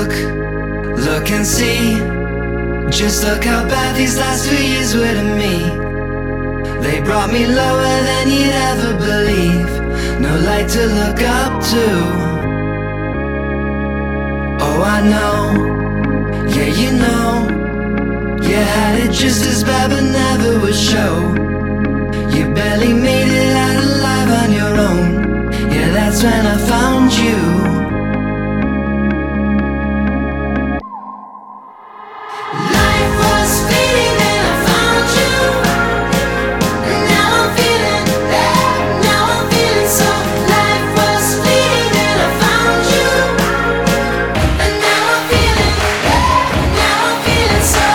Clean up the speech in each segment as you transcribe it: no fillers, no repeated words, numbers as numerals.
Look and see. Just look how bad these last 2 years were to me. They brought me lower than you'd ever believe. No light to look up to. Oh, I know, yeah, you know, you had it just as bad but never would show. You barely made it out alive on your own. Yeah, that's when I found you. Life was fleeting and I found you. And now I'm feeling bad, now I'm feeling so. Life was fleeting and I found you. And now I'm feeling bad, now I'm feeling so.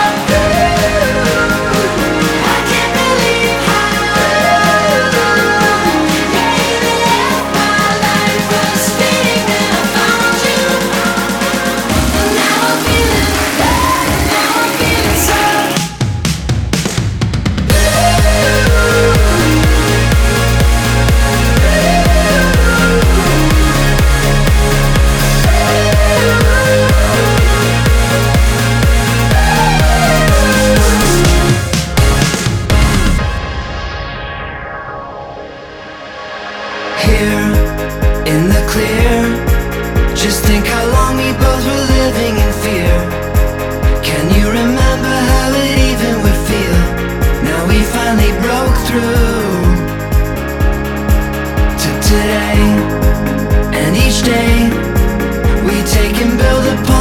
I can't believe how you left. My life was fleeting and I found you. And now I'm feeling bad, now I'm feeling so. Here, in the clear, just think how long we both were living in fear. Can you remember how it even would feel? Now we finally broke through to today. And each day we take and build upon